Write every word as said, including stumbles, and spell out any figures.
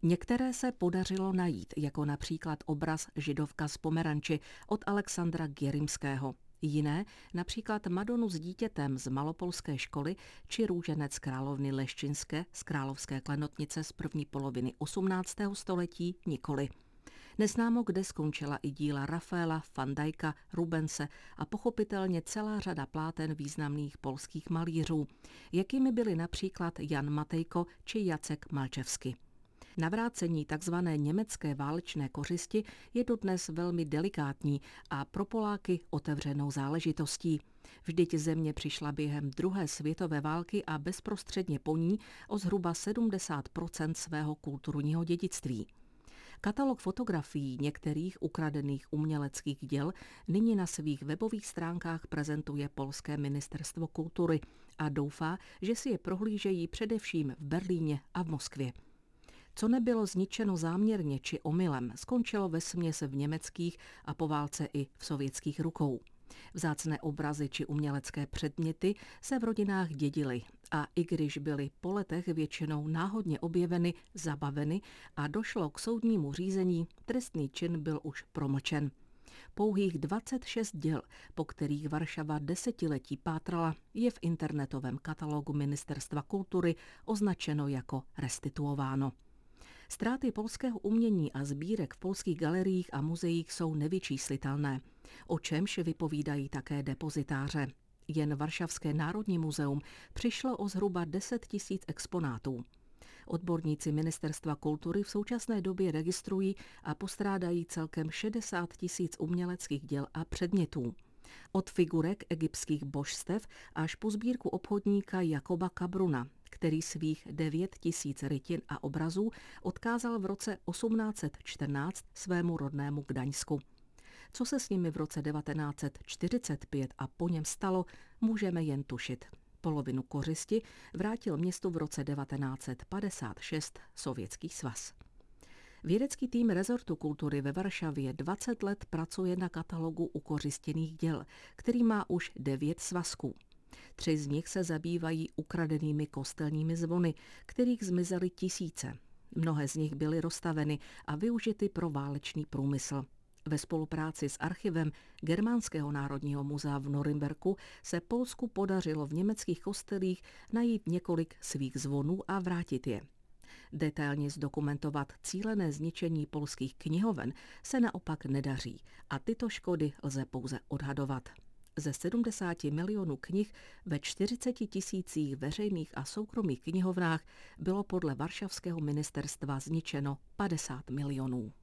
Některé se podařilo najít, jako například obraz Židovka z Pomeranči od Alexandra Gierimského. Jiné, například Madonu s dítětem z malopolské školy či růženec královny Leščinské z královské klenotnice z první poloviny osmnáctého století nikoli. Neznámo, kde skončila i díla Rafaela, Van Dijka, Rubense a pochopitelně celá řada pláten významných polských malířů, jakými byli například Jan Matejko či Jacek Malčevsky. Navrácení tzv. Německé válečné kořisti je dodnes velmi delikátní a pro Poláky otevřenou záležitostí. Vždyť země přišla během druhé světové války a bezprostředně po ní o zhruba sedmdesát procent svého kulturního dědictví. Katalog fotografií některých ukradených uměleckých děl nyní na svých webových stránkách prezentuje polské ministerstvo kultury a doufá, že si je prohlížejí především v Berlíně a v Moskvě. Co nebylo zničeno záměrně či omylem, skončilo vesměs v německých a po válce i v sovětských rukou. Vzácné obrazy či umělecké předměty se v rodinách dědily a i když byly po letech většinou náhodně objeveny, zabaveny a došlo k soudnímu řízení, trestný čin byl už promlčen. Pouhých dvacet šest děl, po kterých Varšava desetiletí pátrala, je v internetovém katalogu Ministerstva kultury označeno jako restituováno. Ztráty polského umění a sbírek v polských galeriích a muzeích jsou nevyčíslitelné, o čemž vypovídají také depozitáře. Jen Varšavské národní muzeum přišlo o zhruba deset tisíc exponátů. Odborníci Ministerstva kultury v současné době registrují a postrádají celkem šedesát tisíc uměleckých děl a předmětů. Od figurek egyptských božstev až po sbírku obchodníka Jakoba Kabruna, který svých devět tisíc rytin a obrazů odkázal v roce osmnáct set čtrnáct svému rodnému Gdaňsku. Co se s nimi v roce devatenáct set čtyřicet pět a po něm stalo, můžeme jen tušit. Polovinu kořisti vrátil městu v roce devatenáct set padesát šest Sovětský svaz. Vědecký tým rezortu kultury ve Varšavě dvacet let pracuje na katalogu ukořistěných děl, který má už devět svazků. Tři z nich se zabývají ukradenými kostelními zvony, kterých zmizely tisíce. Mnohé z nich byly rozstaveny a využity pro válečný průmysl. Ve spolupráci s archivem Germánského národního muzea v Norimberku se Polsku podařilo v německých kostelích najít několik svých zvonů a vrátit je. Detailně zdokumentovat cílené zničení polských knihoven se naopak nedaří a tyto škody lze pouze odhadovat. Ze sedmdesáti milionů knih ve čtyřiceti tisících veřejných a soukromých knihovnách bylo podle varšavského ministerstva zničeno padesát milionů.